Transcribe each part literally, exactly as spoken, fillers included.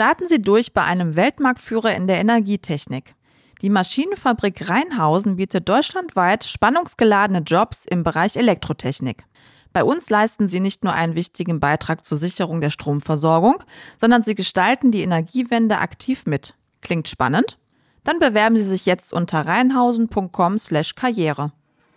Starten Sie durch bei einem Weltmarktführer in der Energietechnik. Die Maschinenfabrik Rheinhausen bietet deutschlandweit spannungsgeladene Jobs im Bereich Elektrotechnik. Bei uns leisten Sie nicht nur einen wichtigen Beitrag zur Sicherung der Stromversorgung, sondern Sie gestalten die Energiewende aktiv mit. Klingt spannend? Dann bewerben Sie sich jetzt unter rheinhausen punkt com slash karriere.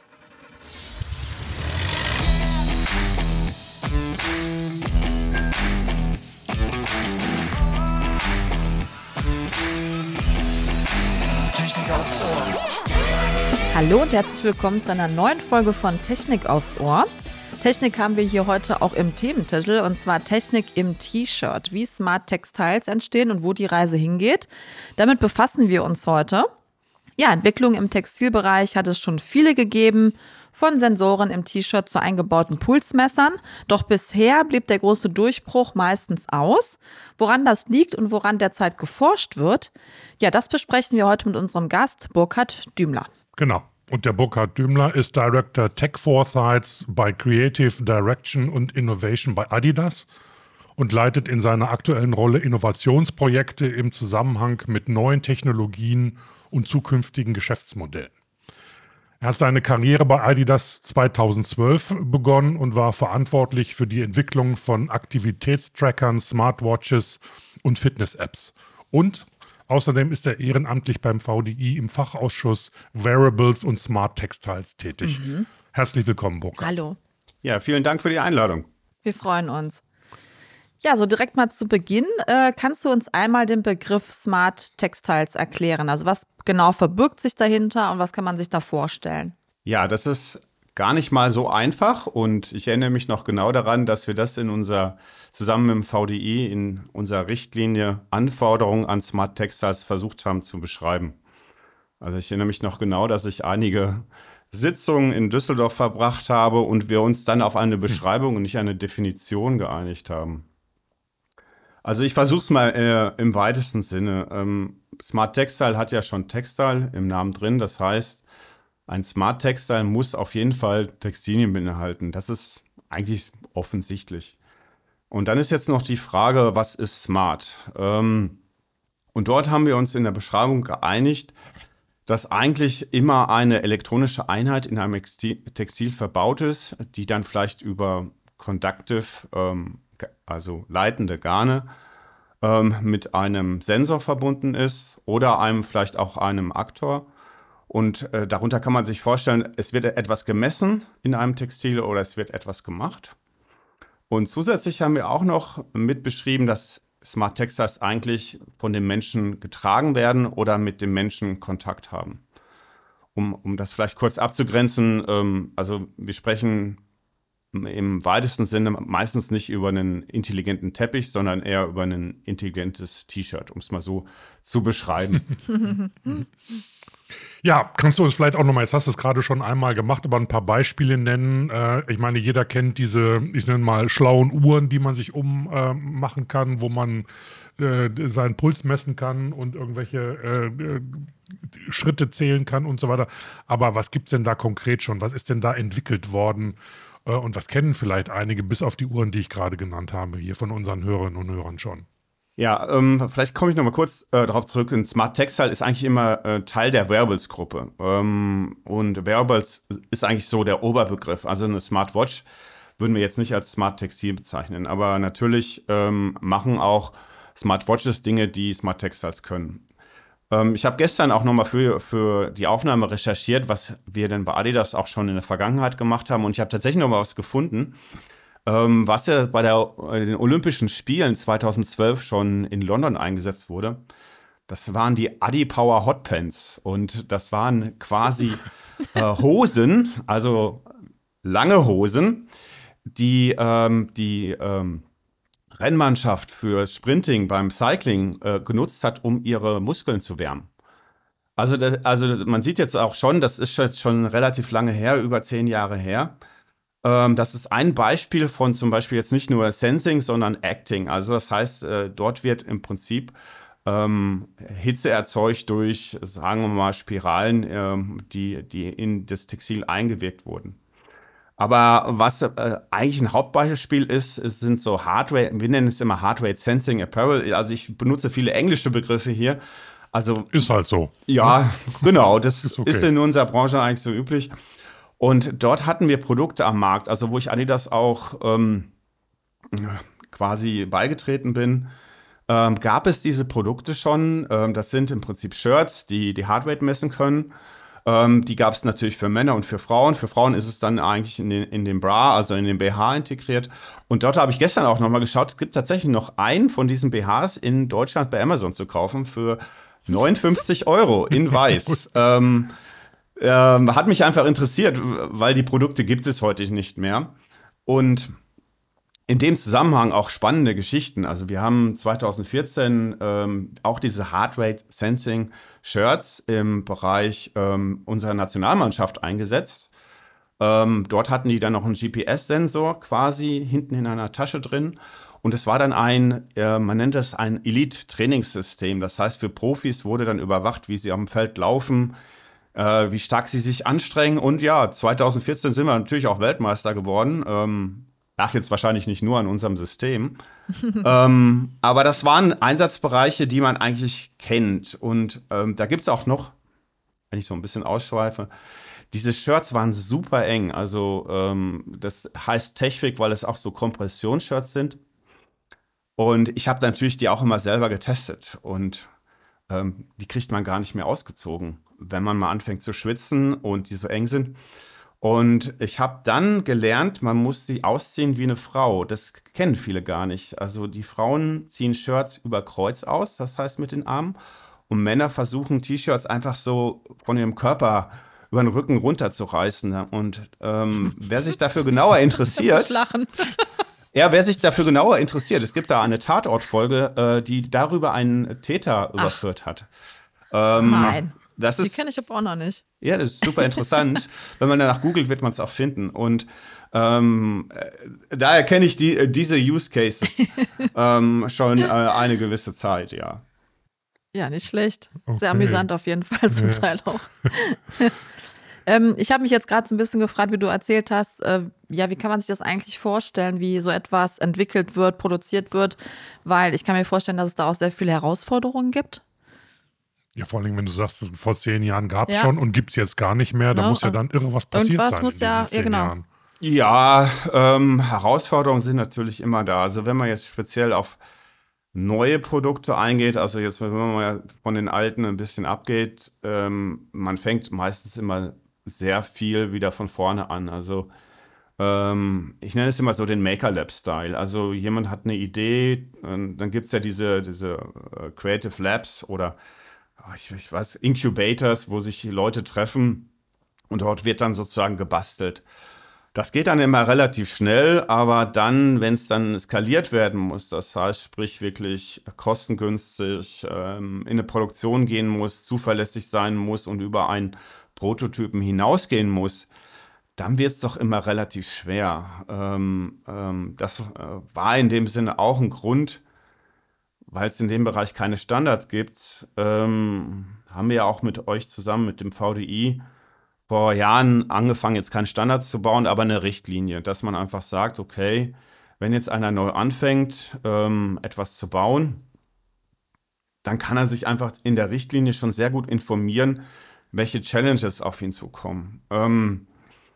Technik aufs Ohr. Hallo und herzlich willkommen zu einer neuen Folge von Technik aufs Ohr. Technik haben wir hier heute auch im Thementitel, und zwar Technik im T-Shirt, wie Smart Textiles entstehen und wo die Reise hingeht. Damit befassen wir uns heute. Ja, Entwicklung im Textilbereich hat es schon viele gegeben, von Sensoren im T-Shirt zu eingebauten Pulsmessern. Doch bisher blieb der große Durchbruch meistens aus. Woran das liegt und woran derzeit geforscht wird, ja, das besprechen wir heute mit unserem Gast Burkhard Dümler. Genau. Und der Burkhard Dümler ist Director Tech Foresights bei Creative Direction und Innovation bei Adidas und leitet in seiner aktuellen Rolle Innovationsprojekte im Zusammenhang mit neuen Technologien und zukünftigen Geschäftsmodellen. Er hat seine Karriere bei Adidas zweitausendzwölf begonnen und war verantwortlich für die Entwicklung von Aktivitätstrackern, Smartwatches und Fitness-Apps. Und außerdem ist er ehrenamtlich beim V D I im Fachausschuss Wearables und Smart Textiles tätig. Mhm. Herzlich willkommen, Burkhard. Hallo. Ja, vielen Dank für die Einladung. Wir freuen uns. Ja, so direkt mal zu Beginn, äh, kannst du uns einmal den Begriff Smart Textiles erklären? Also was genau verbirgt sich dahinter und was kann man sich da vorstellen? Ja, das ist gar nicht mal so einfach und ich erinnere mich noch genau daran, dass wir das in unser, zusammen mit dem V D I in unserer Richtlinie Anforderungen an Smart Textiles versucht haben zu beschreiben. Also ich erinnere mich noch genau, dass ich einige Sitzungen in Düsseldorf verbracht habe und wir uns dann auf eine Beschreibung und nicht eine Definition geeinigt haben. Also ich versuche es mal äh, im weitesten Sinne. Ähm, Smart Textile hat ja schon Textile im Namen drin, das heißt, ein Smart Textile muss auf jeden Fall Textilien beinhalten. Das ist eigentlich offensichtlich. Und dann ist jetzt noch die Frage, was ist smart? Ähm, und dort haben wir uns in der Beschreibung geeinigt, dass eigentlich immer eine elektronische Einheit in einem Textil verbaut ist, die dann vielleicht über Conductive, ähm, also leitende Garne, ähm, mit einem Sensor verbunden ist oder einem vielleicht auch einem Aktor. Und äh, darunter kann man sich vorstellen, es wird etwas gemessen in einem Textil oder es wird etwas gemacht. Und zusätzlich haben wir auch noch mit beschrieben, dass Smart Textiles eigentlich von den Menschen getragen werden oder mit dem Menschen Kontakt haben. Um, um das vielleicht kurz abzugrenzen, ähm, also wir sprechen im weitesten Sinne meistens nicht über einen intelligenten Teppich, sondern eher über ein intelligentes T-Shirt, um es mal so zu beschreiben. Ja, kannst du uns vielleicht auch nochmal, jetzt hast du es gerade schon einmal gemacht, aber ein paar Beispiele nennen. Äh, ich meine, jeder kennt diese, ich nenne mal, schlauen Uhren, die man sich ummachen äh, kann, wo man äh, seinen Puls messen kann und irgendwelche äh, Schritte zählen kann und so weiter. Aber was gibt es denn da konkret schon? Was ist denn da entwickelt worden? Äh, und was kennen vielleicht einige, bis auf die Uhren, die ich gerade genannt habe, hier von unseren Hörerinnen und Hörern schon? Ja, ähm, vielleicht komme ich noch mal kurz äh, darauf zurück. Ein Smart Textile ist eigentlich immer äh, Teil der Wearables-Gruppe. Ähm, und Wearables ist eigentlich so der Oberbegriff. Also eine Smartwatch würden wir jetzt nicht als Smart Textil bezeichnen. Aber natürlich ähm, machen auch Smartwatches Dinge, die Smart Textiles können. Ähm, ich habe gestern auch noch mal für, für die Aufnahme recherchiert, was wir denn bei Adidas auch schon in der Vergangenheit gemacht haben. Und ich habe tatsächlich noch mal was gefunden, Ähm, was ja bei der, äh, den Olympischen Spielen zweitausendzwölf schon in London eingesetzt wurde. Das waren die Adi-Power Hotpants und das waren quasi äh, Hosen, also lange Hosen, die ähm, die ähm, Rennmannschaft für Sprinting beim Cycling äh, genutzt hat, um ihre Muskeln zu wärmen. Also, das, also man sieht jetzt auch schon, das ist jetzt schon relativ lange her, über zehn Jahre her. Das ist ein Beispiel von zum Beispiel jetzt nicht nur Sensing, sondern Acting. Also das heißt, äh, dort wird im Prinzip ähm, Hitze erzeugt durch, sagen wir mal, Spiralen, ähm, die, die in das Textil eingewirkt wurden. Aber was äh, eigentlich ein Hauptbeispiel ist, es sind so Hardware, wir nennen es immer Hardware Sensing Apparel. Also ich benutze viele englische Begriffe hier. Also ist halt so. Ja, genau, das ist, okay. ist in unserer Branche eigentlich so üblich. Und dort hatten wir Produkte am Markt, also wo ich Adidas auch ähm, quasi beigetreten bin, ähm, gab es diese Produkte schon. Ähm, das sind im Prinzip Shirts, die die Heartrate messen können. Ähm, die gab es natürlich für Männer und für Frauen. Für Frauen ist es dann eigentlich in den, in den Bra, also in den B H integriert. Und dort habe ich gestern auch nochmal geschaut, es gibt tatsächlich noch einen von diesen B Hs in Deutschland bei Amazon zu kaufen für neunundfünfzig Euro in weiß. ähm, ähm, hat mich einfach interessiert, weil die Produkte gibt es heute nicht mehr. Und in dem Zusammenhang auch spannende Geschichten. Also wir haben zwanzig vierzehn ähm, auch diese Heartrate Sensing Shirts im Bereich ähm, unserer Nationalmannschaft eingesetzt. Ähm, dort hatten die dann noch einen G P S-Sensor quasi hinten in einer Tasche drin. Und es war dann ein, äh, man nennt es ein Elite-Trainingssystem. Das heißt, für Profis wurde dann überwacht, wie sie am Feld laufen, äh, wie stark sie sich anstrengen. Und ja, zwanzig vierzehn sind wir natürlich auch Weltmeister geworden. Ähm, Lag jetzt wahrscheinlich nicht nur an unserem System. ähm, aber das waren Einsatzbereiche, die man eigentlich kennt. Und ähm, da gibt es auch noch, wenn ich so ein bisschen ausschweife, diese Shirts waren super eng. Also ähm, das heißt Techfit, weil es auch so Kompressionsshirts sind. Und ich habe natürlich die auch immer selber getestet. Und ähm, die kriegt man gar nicht mehr ausgezogen, wenn man mal anfängt zu schwitzen und die so eng sind. Und ich habe dann gelernt, man muss sie ausziehen wie eine Frau. Das kennen viele gar nicht. Also die Frauen ziehen Shirts über Kreuz aus, das heißt mit den Armen. Und Männer versuchen T-Shirts einfach so von ihrem Körper über den Rücken runterzureißen. Und ähm, wer sich dafür genauer interessiert... Lachen. Ja, wer sich dafür genauer interessiert, es gibt da eine Tatortfolge, äh, die darüber einen Täter Ach. überführt hat. Ähm, Nein. Das ist, die kenne ich aber auch noch nicht. Ja, das ist super interessant. Wenn man danach googelt, wird man es auch finden. Und ähm, daher kenne ich die, diese Use Cases ähm, schon äh, eine gewisse Zeit, ja. Ja, nicht schlecht. Okay. Sehr amüsant auf jeden Fall, zum ja. Teil auch. ähm, ich habe mich jetzt gerade so ein bisschen gefragt, wie du erzählt hast, äh, ja, wie kann man sich das eigentlich vorstellen, wie so etwas entwickelt wird, produziert wird? Weil ich kann mir vorstellen, dass es da auch sehr viele Herausforderungen gibt. Ja, vor allem, wenn du sagst, vor zehn Jahren gab es ja. schon und gibt es jetzt gar nicht mehr, da no, muss ja dann irre was passiert irgendwas sein muss in diesen ja, zehn ja, genau. Jahren. Ja, ähm, Herausforderungen sind natürlich immer da. Also wenn man jetzt speziell auf neue Produkte eingeht, also jetzt, wenn man mal von den alten ein bisschen abgeht, ähm, man fängt meistens immer sehr viel wieder von vorne an. Also ähm, ich nenne es immer so den Maker-Lab-Style. Also jemand hat eine Idee, dann gibt es ja diese, diese uh, Creative Labs oder Ich, ich weiß, Incubators, wo sich Leute treffen und dort wird dann sozusagen gebastelt. Das geht dann immer relativ schnell, aber dann, wenn es dann skaliert werden muss, das heißt, sprich wirklich kostengünstig ähm, in eine Produktion gehen muss, zuverlässig sein muss und über einen Prototypen hinausgehen muss, dann wird es doch immer relativ schwer. Ähm, ähm, das äh, war in dem Sinne auch ein Grund, weil es in dem Bereich keine Standards gibt, ähm, haben wir ja auch mit euch zusammen, mit dem V D I, vor Jahren angefangen, jetzt keinen Standard zu bauen, aber eine Richtlinie, dass man einfach sagt, okay, wenn jetzt einer neu anfängt, ähm, etwas zu bauen, dann kann er sich einfach in der Richtlinie schon sehr gut informieren, welche Challenges auf ihn zukommen. Ähm,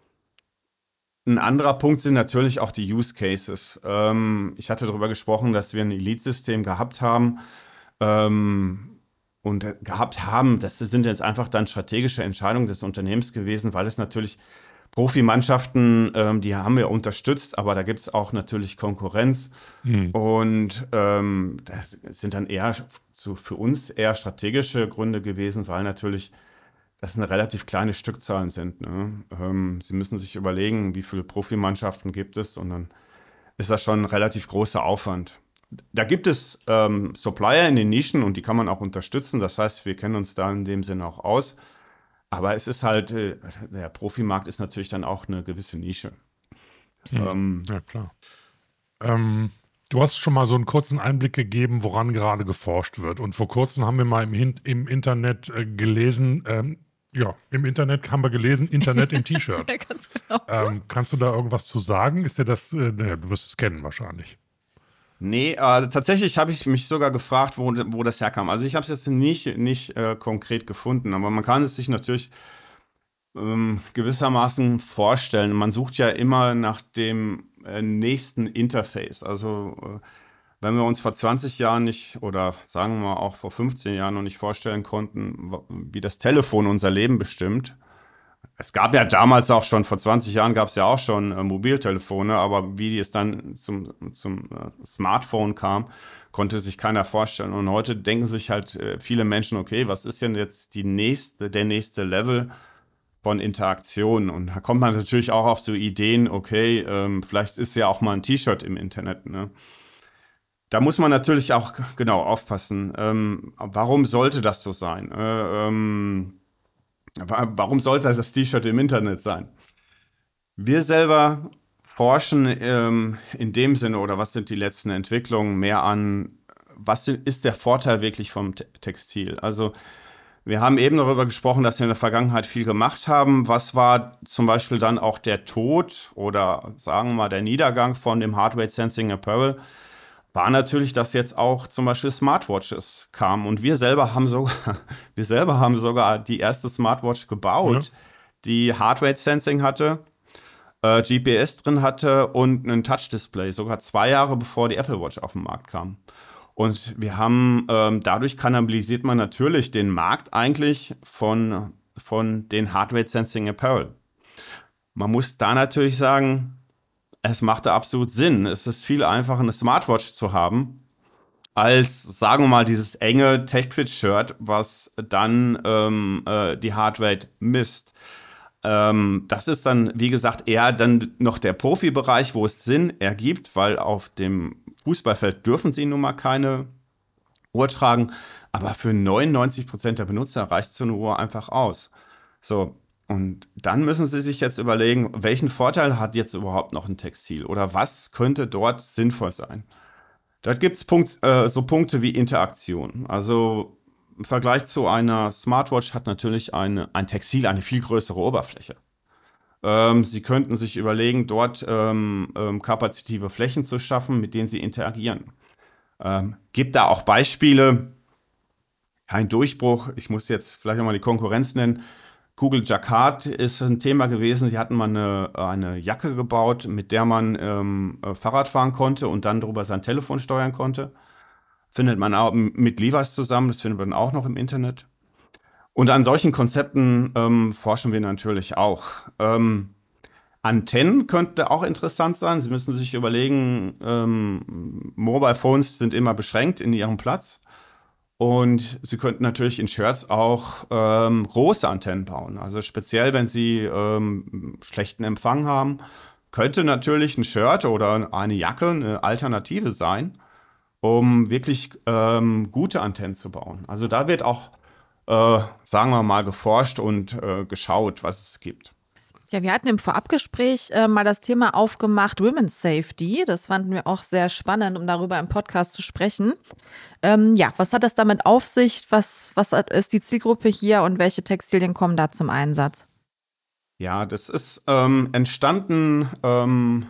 Ein anderer Punkt sind natürlich auch die Use Cases. Ähm, ich hatte darüber gesprochen, dass wir ein Elite-System gehabt haben ähm, und gehabt haben. Das sind jetzt einfach dann strategische Entscheidungen des Unternehmens gewesen, weil es natürlich Profimannschaften, ähm, die haben wir unterstützt, aber da gibt es auch natürlich Konkurrenz. Mhm. Und ähm, das sind dann eher zu, für uns eher strategische Gründe gewesen, weil natürlich das eine relativ kleine Stückzahlen sind. Ne? Ähm, Sie müssen sich überlegen, wie viele Profimannschaften gibt es und dann ist das schon ein relativ großer Aufwand. Da gibt es ähm, Supplier in den Nischen und die kann man auch unterstützen. Das heißt, wir kennen uns da in dem Sinne auch aus. Aber es ist halt, äh, der Profimarkt ist natürlich dann auch eine gewisse Nische. Hm. Ähm, ja, klar. Ähm, du hast schon mal so einen kurzen Einblick gegeben, woran gerade geforscht wird. Und vor kurzem haben wir mal im, im Internet äh, gelesen, ähm, Ja, im Internet haben wir gelesen, Internet im T-Shirt. Ja, ganz genau. Ähm, kannst du da irgendwas zu sagen? Ist dir das, äh, ne, du wirst es kennen wahrscheinlich. Nee, äh, tatsächlich habe ich mich sogar gefragt, wo, wo das herkam. Also ich habe es jetzt nicht, nicht äh, konkret gefunden, aber man kann es sich natürlich ähm, gewissermaßen vorstellen. Man sucht ja immer nach dem äh, nächsten Interface. Also äh, wenn wir uns vor zwanzig Jahren nicht oder sagen wir mal auch vor fünfzehn Jahren noch nicht vorstellen konnten, wie das Telefon unser Leben bestimmt. Es gab ja damals auch schon, vor zwanzig Jahren gab es ja auch schon äh, Mobiltelefone, aber wie es dann zum, zum äh, Smartphone kam, konnte sich keiner vorstellen. Und heute denken sich halt äh, viele Menschen, okay, was ist denn jetzt die nächste, der nächste Level von Interaktion? Und da kommt man natürlich auch auf so Ideen, okay, ähm, vielleicht ist ja auch mal ein T-Shirt im Internet, ne? Da muss man natürlich auch genau aufpassen. Ähm, warum sollte das so sein? Äh, ähm, warum sollte das T-Shirt im Internet sein? Wir selber forschen ähm, in dem Sinne, oder was sind die letzten Entwicklungen, mehr an, was ist der Vorteil wirklich vom Te- Textil? Also wir haben eben darüber gesprochen, dass wir in der Vergangenheit viel gemacht haben. Was war zum Beispiel dann auch der Tod oder sagen wir mal der Niedergang von dem Heart Rate Sensing Apparel? War natürlich, dass jetzt auch zum Beispiel Smartwatches kamen. Und wir selber haben sogar, wir selber haben sogar die erste Smartwatch gebaut, ja, die Heart Rate Sensing hatte, äh, G P S drin hatte und ein Touch-Display, sogar zwei Jahre bevor die Apple Watch auf den Markt kam. Und wir haben, ähm, dadurch kannibalisiert man natürlich den Markt eigentlich von, von den Heart Rate Sensing Apparel. Man muss da natürlich sagen, es machte absolut Sinn. Es ist viel einfacher, eine Smartwatch zu haben, als, sagen wir mal, dieses enge Tech-Fit-Shirt, was dann ähm, äh, die Heartrate misst. Ähm, das ist dann, wie gesagt, eher dann noch der Profibereich, wo es Sinn ergibt, weil auf dem Fußballfeld dürfen sie nun mal keine Uhr tragen. Aber für neunundneunzig Prozent der Benutzer reicht so eine Uhr einfach aus. So. Und dann müssen Sie sich jetzt überlegen, welchen Vorteil hat jetzt überhaupt noch ein Textil oder was könnte dort sinnvoll sein? Da gibt es Punkt, äh, so Punkte wie Interaktion. Also im Vergleich zu einer Smartwatch hat natürlich eine, ein Textil eine viel größere Oberfläche. Ähm, Sie könnten sich überlegen, dort ähm, ähm, kapazitive Flächen zu schaffen, mit denen Sie interagieren. Ähm, gibt da auch Beispiele, kein Durchbruch, ich muss jetzt vielleicht nochmal die Konkurrenz nennen. Google Jacquard ist ein Thema gewesen. Sie hatten mal eine, eine Jacke gebaut, mit der man ähm, Fahrrad fahren konnte und dann darüber sein Telefon steuern konnte. Findet man auch mit Levi's zusammen, das findet man auch noch im Internet. Und an solchen Konzepten ähm, forschen wir natürlich auch. Ähm, Antennen könnte auch interessant sein. Sie müssen sich überlegen, ähm, Mobile Phones sind immer beschränkt in ihrem Platz. Und Sie könnten natürlich in Shirts auch ähm, große Antennen bauen. Also speziell, wenn Sie ähm, schlechten Empfang haben, könnte natürlich ein Shirt oder eine Jacke eine Alternative sein, um wirklich ähm, gute Antennen zu bauen. Also da wird auch, äh, sagen wir mal, geforscht und äh, geschaut, was es gibt. Ja, wir hatten im Vorabgespräch äh, mal das Thema aufgemacht, Women's Safety. Das fanden wir auch sehr spannend, um darüber im Podcast zu sprechen. Ähm, ja, was hat das damit auf sich? Was, was ist die Zielgruppe hier und welche Textilien kommen da zum Einsatz? Ja, das ist ähm, entstanden, ähm,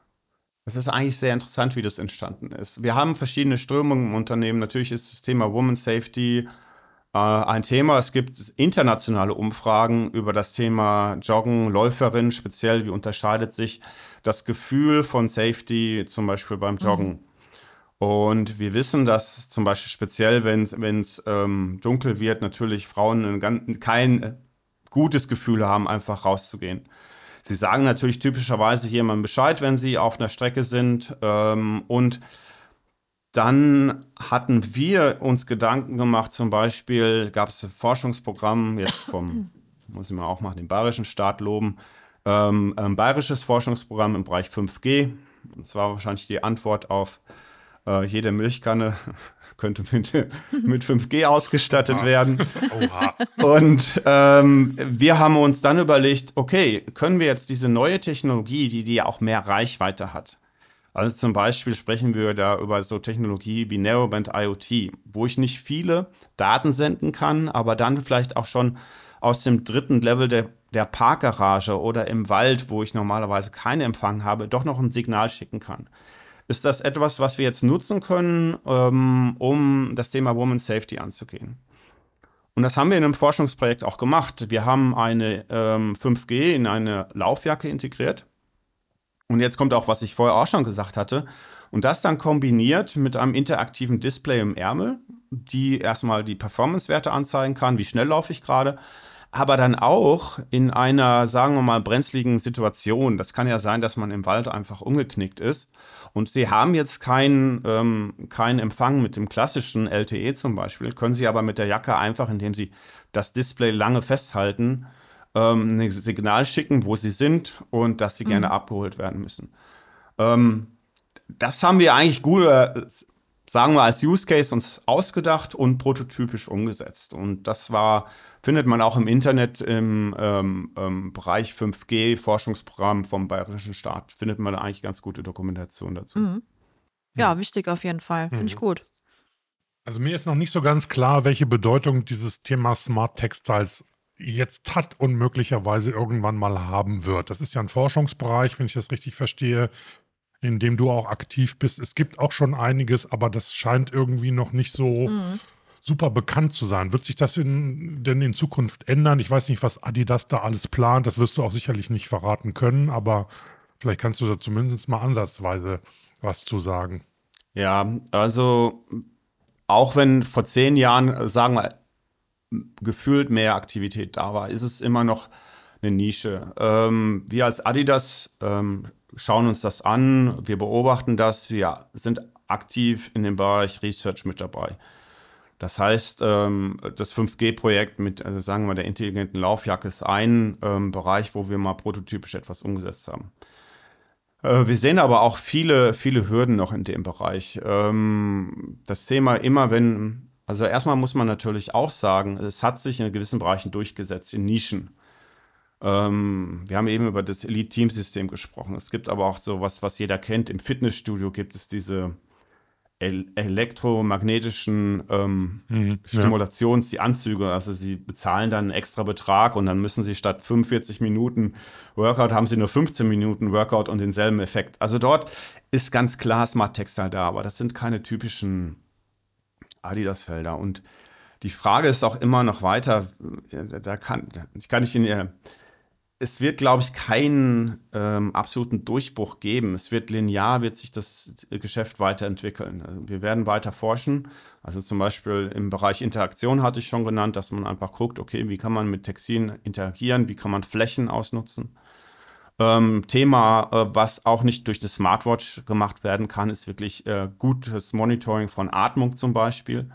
es ist eigentlich sehr interessant, wie das entstanden ist. Wir haben verschiedene Strömungen im Unternehmen. Natürlich ist das Thema Women's Safety ein Thema. Es gibt internationale Umfragen über das Thema Joggen, Läuferinnen speziell. Wie unterscheidet sich das Gefühl von Safety zum Beispiel beim Joggen? Mhm. Und wir wissen, dass zum Beispiel speziell, wenn es ähm, dunkel wird, natürlich Frauen ein, kein gutes Gefühl haben, einfach rauszugehen. Sie sagen natürlich typischerweise jemandem Bescheid, wenn sie auf einer Strecke sind. Ähm, und Dann hatten wir uns Gedanken gemacht, zum Beispiel gab es ein Forschungsprogramm, jetzt vom, muss ich mal auch mal den bayerischen Staat loben, ähm, ein bayerisches Forschungsprogramm im Bereich fünf G. Das war wahrscheinlich die Antwort auf äh, jede Milchkanne könnte mit, mit fünf G ausgestattet werden. Oha. Und ähm, wir haben uns dann überlegt, okay, können wir jetzt diese neue Technologie, die, die ja auch mehr Reichweite hat, also zum Beispiel sprechen wir da über so Technologie wie Narrowband IoT, wo ich nicht viele Daten senden kann, aber dann vielleicht auch schon aus dem dritten Level der, der Parkgarage oder im Wald, wo ich normalerweise keinen Empfang habe, doch noch ein Signal schicken kann. Ist das etwas, was wir jetzt nutzen können, ähm, um das Thema Woman Safety anzugehen? Und das haben wir in einem Forschungsprojekt auch gemacht. Wir haben eine ähm, fünf G in eine Laufjacke integriert. Und jetzt kommt auch, was ich vorher auch schon gesagt hatte. Und das dann kombiniert mit einem interaktiven Display im Ärmel, die erstmal die Performance-Werte anzeigen kann, wie schnell laufe ich gerade, aber dann auch in einer, sagen wir mal, brenzligen Situation. Das kann ja sein, dass man im Wald einfach umgeknickt ist. Und Sie haben jetzt keinen ähm, keinen Empfang mit dem klassischen L T E zum Beispiel, können Sie aber mit der Jacke einfach, indem Sie das Display lange festhalten, ähm, ein Signal schicken, wo Sie sind und dass Sie mhm. gerne abgeholt werden müssen. Ähm, das haben wir eigentlich gut, äh, sagen wir, als Use Case uns ausgedacht und prototypisch umgesetzt. Und das war, findet man auch im Internet im ähm, ähm, Bereich fünf G-Forschungsprogramm vom Bayerischen Staat, findet man da eigentlich ganz gute Dokumentation dazu. Mhm. Ja, mhm. wichtig auf jeden Fall. Finde Mhm. ich gut. Also mir ist noch nicht so ganz klar, welche Bedeutung dieses Thema Smart Textiles jetzt hat und möglicherweise irgendwann mal haben wird. Das ist ja ein Forschungsbereich, wenn ich das richtig verstehe, in dem du auch aktiv bist. Es gibt auch schon einiges, aber das scheint irgendwie noch nicht so mhm. super bekannt zu sein. Wird sich das in, denn in Zukunft ändern? Ich weiß nicht, was Adidas da alles plant. Das wirst du auch sicherlich nicht verraten können, aber vielleicht kannst du da zumindest mal ansatzweise was zu sagen. Ja, also auch wenn vor zehn Jahren, sagen wir, gefühlt mehr Aktivität da war, ist es immer noch eine Nische. Ähm, wir als Adidas ähm, schauen uns das an, wir beobachten das, wir sind aktiv in dem Bereich Research mit dabei. Das heißt, ähm, das fünf G-Projekt mit, also sagen wir, der intelligenten Laufjacke ist ein ähm, Bereich, wo wir mal prototypisch etwas umgesetzt haben. Äh, wir sehen aber auch viele, viele Hürden noch in dem Bereich. Ähm, das Thema immer, wenn, also erstmal muss man natürlich auch sagen, es hat sich in gewissen Bereichen durchgesetzt, in Nischen. Ähm, wir haben eben über das Elite-Team-System gesprochen. Es gibt aber auch so was, was jeder kennt. Im Fitnessstudio gibt es diese el- elektromagnetischen ähm, mhm, Stimulations-, die Anzüge. Also sie bezahlen dann einen extra Betrag und dann müssen sie statt fünfundvierzig Minuten Workout, haben sie nur fünfzehn Minuten Workout und denselben Effekt. Also dort ist ganz klar Smart Textile da, aber das sind keine typischen Adidas-Felder. Und die Frage ist auch immer noch weiter, da kann ich kann nicht in es wird, glaube ich, keinen ähm, absoluten Durchbruch geben. Es wird linear, wird sich das Geschäft weiterentwickeln. Also wir werden weiter forschen. Also zum Beispiel im Bereich Interaktion hatte ich schon genannt, dass man einfach guckt, okay, wie kann man mit Textilien interagieren, wie kann man Flächen ausnutzen. Ähm, Thema, äh, was auch nicht durch das Smartwatch gemacht werden kann, ist wirklich äh, gutes Monitoring von Atmung zum Beispiel.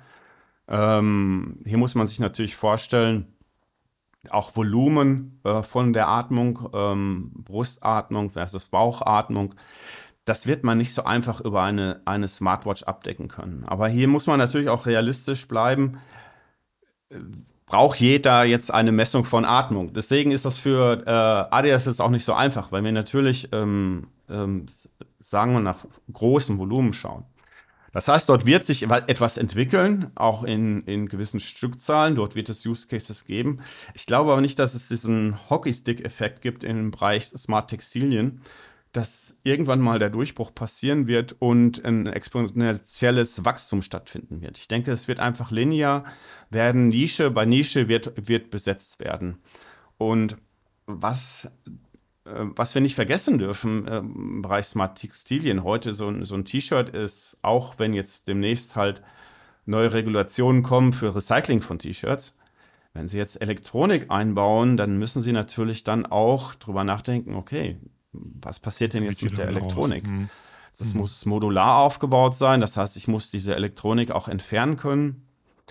Ähm, hier muss man sich natürlich vorstellen, auch Volumen äh, von der Atmung, ähm, Brustatmung versus Bauchatmung, das wird man nicht so einfach über eine, eine Smartwatch abdecken können. Aber hier muss man natürlich auch realistisch bleiben. Äh, braucht jeder jetzt eine Messung von Atmung? Deswegen ist das für äh, Adidas jetzt auch nicht so einfach, weil wir natürlich, ähm, ähm, sagen wir, nach großem Volumen schauen. Das heißt, dort wird sich etwas entwickeln, auch in, in gewissen Stückzahlen. Dort wird es Use Cases geben. Ich glaube aber nicht, dass es diesen Hockeystick-Effekt gibt im Bereich Smart Textilien, dass irgendwann mal der Durchbruch passieren wird und ein exponentielles Wachstum stattfinden wird. Ich denke, es wird einfach linear werden, Nische bei Nische wird, wird besetzt werden. Und was... Was wir nicht vergessen dürfen äh, im Bereich Smart Textilien, heute so ein, so ein T-Shirt ist, auch wenn jetzt demnächst halt neue Regulationen kommen für Recycling von T-Shirts, wenn Sie jetzt Elektronik einbauen, dann müssen Sie natürlich dann auch drüber nachdenken, okay, was passiert denn jetzt mit der Elektronik? Mhm. Das mhm. muss modular aufgebaut sein, das heißt, ich muss diese Elektronik auch entfernen können.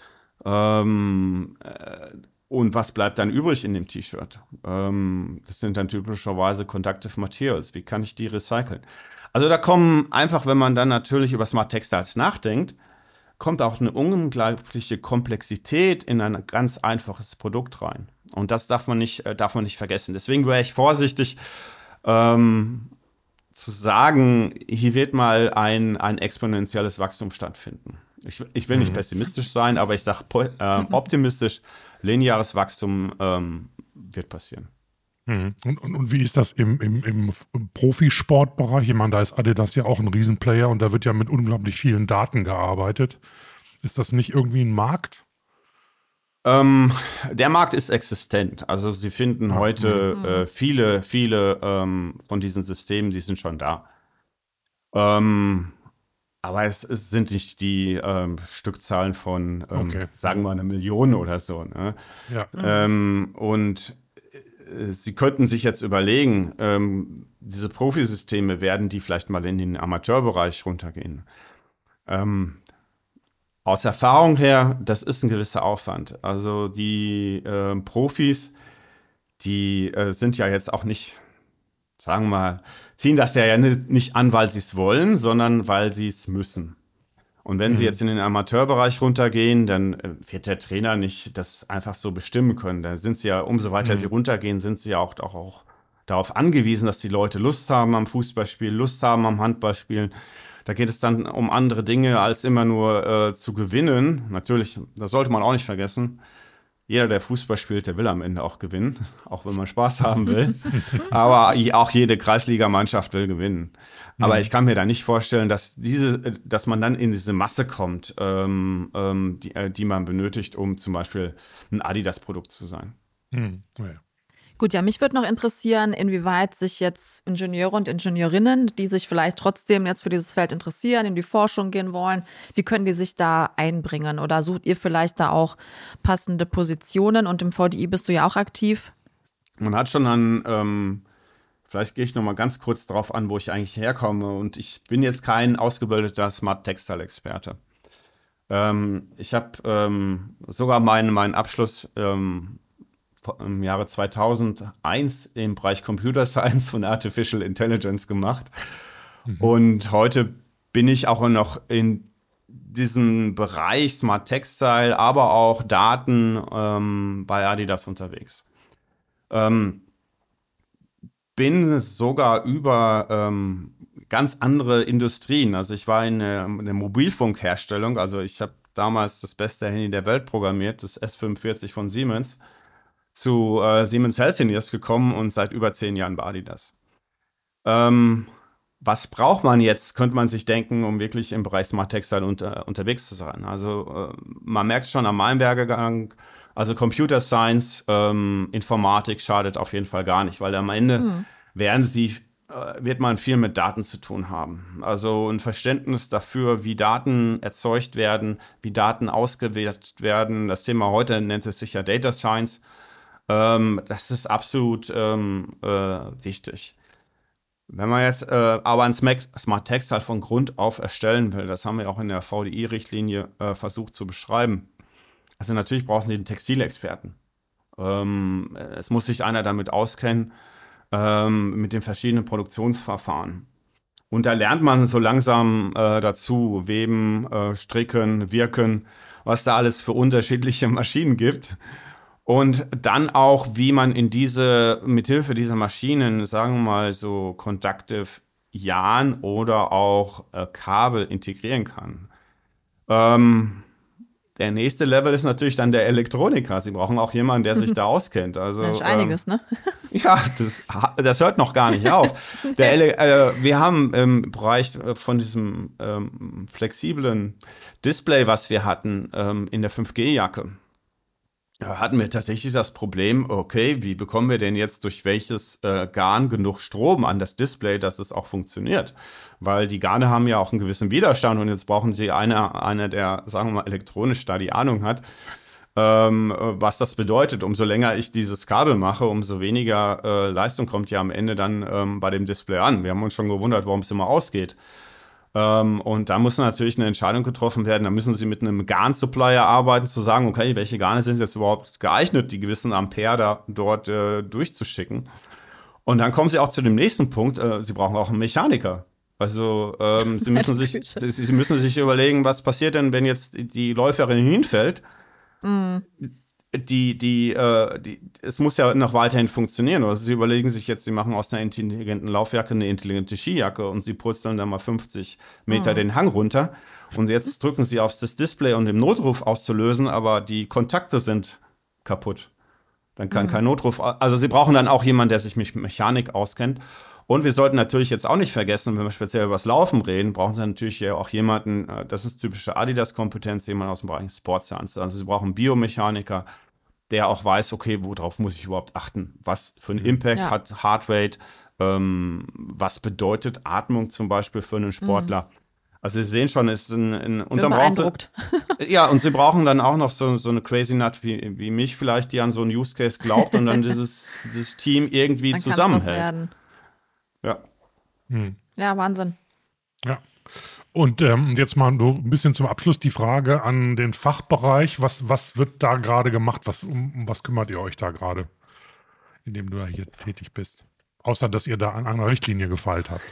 Ähm, äh, Und was bleibt dann übrig in dem T-Shirt? Ähm, das sind dann typischerweise Conductive Materials. Wie kann ich die recyceln? Also da kommen einfach, wenn man dann natürlich über Smart Textiles nachdenkt, kommt auch eine unglaubliche Komplexität in ein ganz einfaches Produkt rein. Und das darf man nicht, äh, darf man nicht vergessen. Deswegen wäre ich vorsichtig ähm, zu sagen, hier wird mal ein, ein exponentielles Wachstum stattfinden. Ich, ich will nicht mhm. pessimistisch sein, aber ich sage äh, optimistisch, lineares Wachstum ähm, wird passieren. Mhm. Und, und, und wie ist das im, im, im, im Profisportbereich? Ich meine, da ist Adidas ja auch ein Riesenplayer und da wird ja mit unglaublich vielen Daten gearbeitet. Ist das nicht irgendwie ein Markt? Ähm, der Markt ist existent. Also Sie finden heute mhm. äh, viele, viele ähm, von diesen Systemen, die sind schon da. Ähm, aber es, es sind nicht die ähm, Stückzahlen von, ähm, okay. sagen wir, eine Million oder so. Ne? Ja. Ähm, und äh, Sie könnten sich jetzt überlegen, ähm, diese Profisysteme, werden die vielleicht mal in den Amateurbereich runtergehen? Ähm, Aus Erfahrung her, das ist ein gewisser Aufwand. Also die äh, Profis, die äh, sind ja jetzt auch nicht, sagen wir mal, ziehen das ja nicht an, weil sie es wollen, sondern weil sie es müssen. Und wenn mhm. sie jetzt in den Amateurbereich runtergehen, dann äh, wird der Trainer nicht das einfach so bestimmen können. Da sind sie ja, umso weiter mhm. sie runtergehen, sind sie ja auch, auch, auch darauf angewiesen, dass die Leute Lust haben am Fußballspiel, Lust haben am Handballspielen. Da geht es dann um andere Dinge, als immer nur äh, zu gewinnen. Natürlich, das sollte man auch nicht vergessen. Jeder, der Fußball spielt, der will am Ende auch gewinnen, auch wenn man Spaß haben will. Aber auch jede Kreisligamannschaft will gewinnen. Aber mhm. ich kann mir da nicht vorstellen, dass diese, dass man dann in diese Masse kommt, ähm, ähm, die, äh, die man benötigt, um zum Beispiel ein Adidas-Produkt zu sein. Mhm. Ja. Gut, ja, mich würde noch interessieren, inwieweit sich jetzt Ingenieure und Ingenieurinnen, die sich vielleicht trotzdem jetzt für dieses Feld interessieren, in die Forschung gehen wollen, wie können die sich da einbringen? Oder sucht ihr vielleicht da auch passende Positionen? Und im V D I bist du ja auch aktiv. Man hat schon an, ähm, vielleicht gehe ich noch mal ganz kurz drauf an, wo ich eigentlich herkomme. Und ich bin jetzt kein ausgebildeter Smart Textile-Experte. Ähm, ich habe ähm, sogar meinen, meinen Abschluss ähm, im Jahre zweitausendeins im Bereich Computer Science und Artificial Intelligence gemacht. Mhm. Und heute bin ich auch noch in diesem Bereich Smart Textile, aber auch Daten ähm, bei Adidas unterwegs. Ähm, bin sogar über ähm, ganz andere Industrien. Also ich war in der, in der Mobilfunkherstellung. Also ich habe damals das beste Handy der Welt programmiert, das S fünfundvierzig von Siemens, zu äh, Siemens Healthineers gekommen und seit über zehn Jahren bei Adidas. Ähm, was braucht man jetzt, könnte man sich denken, um wirklich im Bereich Smart Textile unter, unterwegs zu sein? Also äh, man merkt schon an meinem Werdegang, also Computer Science, ähm, Informatik schadet auf jeden Fall gar nicht, weil am Ende mhm. werden sie, äh, wird man viel mit Daten zu tun haben. Also ein Verständnis dafür, wie Daten erzeugt werden, wie Daten ausgewertet werden. Das Thema heute nennt es sich ja Data Science. Das ist absolut ähm, äh, wichtig. Wenn man jetzt äh, aber ein Smart Textile von Grund auf erstellen will, das haben wir auch in der V D I-Richtlinie äh, versucht zu beschreiben. Also natürlich brauchen Sie einen Textilexperten. Ähm, es muss sich einer damit auskennen, ähm, mit den verschiedenen Produktionsverfahren. Und da lernt man so langsam äh, dazu, weben, äh, stricken, wirken, was da alles für unterschiedliche Maschinen gibt. Und dann auch, wie man in diese, mithilfe dieser Maschinen, sagen wir mal so Conductive Yarn oder auch äh, Kabel integrieren kann. Ähm, der nächste Level ist natürlich dann der Elektroniker. Sie brauchen auch jemanden, der sich da auskennt. Also, Mensch, einiges, ähm, ne? Ja, das, das hört noch gar nicht auf. Der Ele- äh, wir haben im Bereich von diesem ähm, flexiblen Display, was wir hatten, ähm, in der fünf G-Jacke, hatten wir tatsächlich das Problem, okay, wie bekommen wir denn jetzt durch welches äh, Garn genug Strom an das Display, dass es auch funktioniert? Weil die Garne haben ja auch einen gewissen Widerstand und jetzt brauchen sie eine, eine der, sagen wir mal, elektronisch da die Ahnung hat, ähm, was das bedeutet. Umso länger ich dieses Kabel mache, umso weniger äh, Leistung kommt ja am Ende dann ähm, bei dem Display an. Wir haben uns schon gewundert, warum es immer ausgeht. Ähm, und da muss natürlich eine Entscheidung getroffen werden. Da müssen sie mit einem Garn-Supplier arbeiten, zu sagen, okay, welche Garne sind jetzt überhaupt geeignet, die gewissen Ampere da dort äh, durchzuschicken. Und dann kommen sie auch zu dem nächsten Punkt, äh, sie brauchen auch einen Mechaniker. Also ähm, sie, müssen sich, sie, sie müssen sich überlegen, was passiert denn, wenn jetzt die Läuferin hinfällt. Mm. die, die, äh, die, es muss ja noch weiterhin funktionieren. Also sie überlegen sich jetzt, sie machen aus einer intelligenten Laufjacke eine intelligente Skijacke und sie purzeln dann mal fünfzig Meter mhm. den Hang runter. Und jetzt drücken sie aufs das Display, um den Notruf auszulösen, aber die Kontakte sind kaputt. Dann kann mhm. kein Notruf, also sie brauchen dann auch jemanden, der sich mit Mechanik auskennt. Und wir sollten natürlich jetzt auch nicht vergessen, wenn wir speziell über das Laufen reden, brauchen sie natürlich auch jemanden, das ist typische Adidas-Kompetenz, jemand aus dem Bereich Sport Science. Also sie brauchen einen Biomechaniker, der auch weiß, okay, worauf muss ich überhaupt achten? Was für einen Impact ja. hat Heartrate? Ähm, was bedeutet Atmung zum Beispiel für einen Sportler? Mhm. Also Sie sehen schon, es ist ein, ein unterm beeindruckt. Ja, und Sie brauchen dann auch noch so, so eine Crazy Nut wie, wie mich vielleicht, die an so einen Use Case glaubt und dann dieses, dieses Team irgendwie dann zusammenhält. Werden. Ja. Hm. Ja, Wahnsinn. Ja. Und ähm, jetzt mal so ein bisschen zum Abschluss die Frage an den Fachbereich. Was, was wird da gerade gemacht? Was, um, um was kümmert ihr euch da gerade, indem du da hier tätig bist? Außer, dass ihr da an einer Richtlinie gefeilt habt.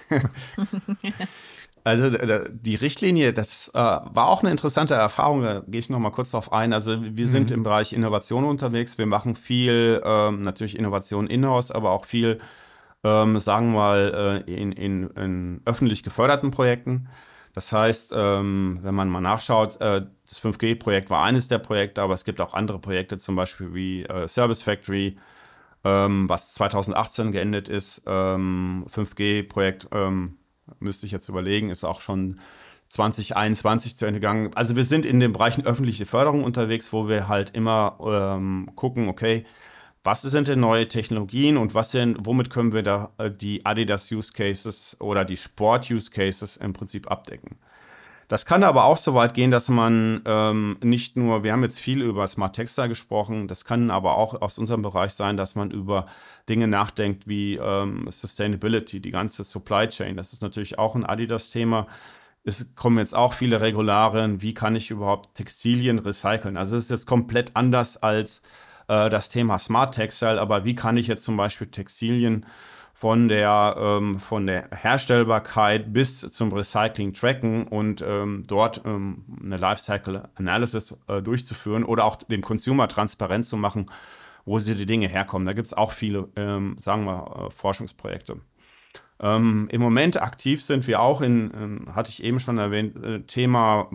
Also die Richtlinie, das äh, war auch eine interessante Erfahrung, da gehe ich noch mal kurz drauf ein. Also wir mhm. sind im Bereich Innovation unterwegs. Wir machen viel, ähm, natürlich Innovation in-house, aber auch viel Ähm, sagen wir mal, äh, in, in, in öffentlich geförderten Projekten. Das heißt, ähm, wenn man mal nachschaut, äh, das fünf G-Projekt war eines der Projekte, aber es gibt auch andere Projekte, zum Beispiel wie äh, Service Factory, ähm, was zwanzig achtzehn geendet ist. Ähm, fünf G-Projekt, ähm, müsste ich jetzt überlegen, ist auch schon zwanzig einundzwanzig zu Ende gegangen. Also wir sind in den Bereichen öffentliche Förderung unterwegs, wo wir halt immer ähm, gucken, okay, was sind denn neue Technologien und was denn, womit können wir da äh, die Adidas-Use-Cases oder die Sport-Use-Cases im Prinzip abdecken? Das kann aber auch so weit gehen, dass man ähm, nicht nur, wir haben jetzt viel über Smart Textile gesprochen, das kann aber auch aus unserem Bereich sein, dass man über Dinge nachdenkt wie ähm, Sustainability, die ganze Supply Chain. Das ist natürlich auch ein Adidas-Thema. Es kommen jetzt auch viele Regularien, wie kann ich überhaupt Textilien recyceln? Also es ist jetzt komplett anders als das Thema Smart Textile, aber wie kann ich jetzt zum Beispiel Textilien von der, ähm, von der Herstellbarkeit bis zum Recycling tracken und ähm, dort ähm, eine Lifecycle Analysis äh, durchzuführen oder auch dem Consumer transparent zu machen, wo sie die Dinge herkommen. Da gibt es auch viele, ähm, sagen wir, äh, Forschungsprojekte. Ähm, Im Moment aktiv sind wir auch in, in hatte ich eben schon erwähnt, äh, Thema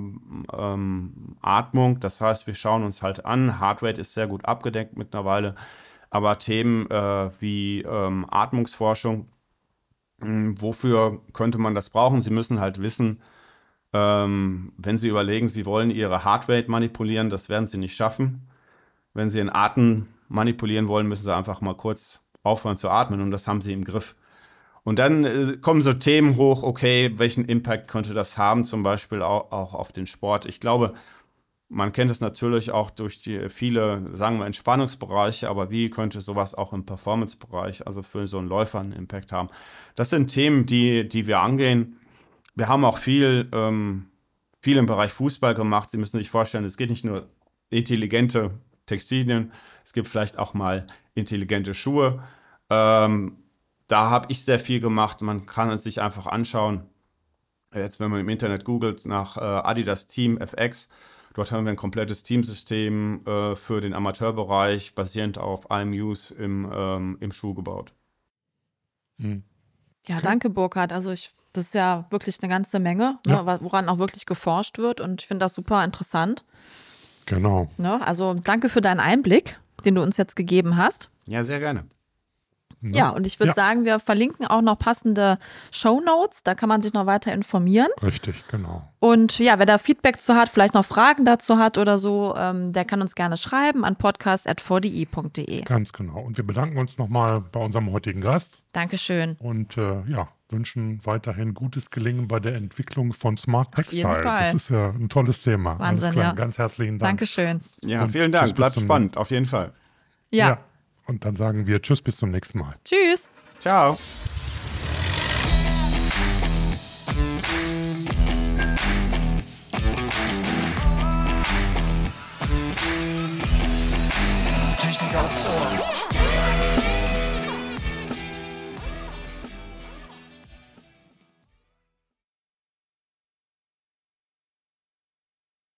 ähm, Atmung. Das heißt, wir schauen uns halt an. Heartrate ist sehr gut abgedeckt mittlerweile. Aber Themen äh, wie ähm, Atmungsforschung, mh, wofür könnte man das brauchen? Sie müssen halt wissen, ähm, wenn Sie überlegen, Sie wollen Ihre Heartrate manipulieren, das werden Sie nicht schaffen. Wenn Sie Ihren Atem manipulieren wollen, müssen Sie einfach mal kurz aufhören zu atmen und das haben Sie im Griff. Und dann äh, kommen so Themen hoch, okay, welchen Impact könnte das haben, zum Beispiel auch, auch auf den Sport. Ich glaube, man kennt es natürlich auch durch die viele, sagen wir, Entspannungsbereiche, aber wie könnte sowas auch im Performance-Bereich, also für so einen Läufer einen Impact haben? Das sind Themen, die, die wir angehen. Wir haben auch viel, ähm, viel im Bereich Fußball gemacht. Sie müssen sich vorstellen, es geht nicht nur intelligente Textilien, es gibt vielleicht auch mal intelligente Schuhe. Ähm, Da habe ich sehr viel gemacht. Man kann es sich einfach anschauen. Jetzt, wenn man im Internet googelt nach äh, Adidas Team F X, dort haben wir ein komplettes Teamsystem äh, für den Amateurbereich, basierend auf I M Us im, ähm, im Schuh gebaut. Hm. Ja, danke, Burkhard. Also ich, das ist ja wirklich eine ganze Menge, ne, ja. woran auch wirklich geforscht wird. Und ich finde das super interessant. Genau. Ne, also danke für deinen Einblick, den du uns jetzt gegeben hast. Ja, sehr gerne. Ja, ja und ich würde ja. sagen, wir verlinken auch noch passende Shownotes, da kann man sich noch weiter informieren. Richtig, genau. Und ja, wer da Feedback zu hat, vielleicht noch Fragen dazu hat oder so, ähm, der kann uns gerne schreiben an podcast at v d i punkt d e. Ganz genau. Und wir bedanken uns nochmal bei unserem heutigen Gast. Dankeschön. Und äh, ja, wünschen weiterhin gutes Gelingen bei der Entwicklung von Smart Textile. Auf jeden Fall. Das ist ja ein tolles Thema. Wahnsinn, Alles klar. ja. Ganz herzlichen Dank. Dankeschön. Ja, vielen Dank. Bleibt spannend, auf jeden Fall. Ja. ja. Und dann sagen wir Tschüss, bis zum nächsten Mal. Tschüss. Ciao. Technik aufs Ohr.